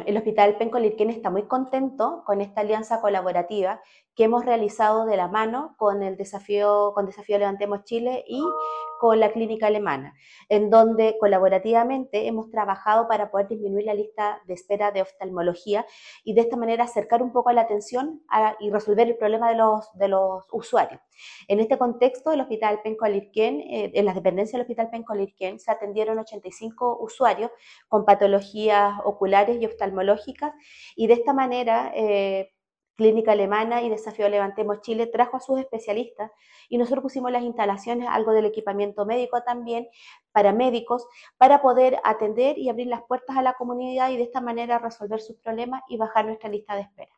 el Hospital Penco Lirquén está muy contento con esta alianza colaborativa que hemos realizado de la mano con Desafío Levantemos Chile y con la Clínica Alemana, en donde colaborativamente hemos trabajado para poder disminuir la lista de espera de oftalmología y de esta manera acercar un poco la atención y resolver el problema de los usuarios. En este contexto, el Hospital Penco Lirquén, en las dependencias del Hospital Penco Lirquén, se atendieron 85 usuarios con patologías oculares y oftalmológicas, y de esta manera Clínica Alemana y Desafío Levantemos Chile trajo a sus especialistas y nosotros pusimos las instalaciones, algo del equipamiento médico también, para médicos, para poder atender y abrir las puertas a la comunidad y de esta manera resolver sus problemas y bajar nuestra lista de espera.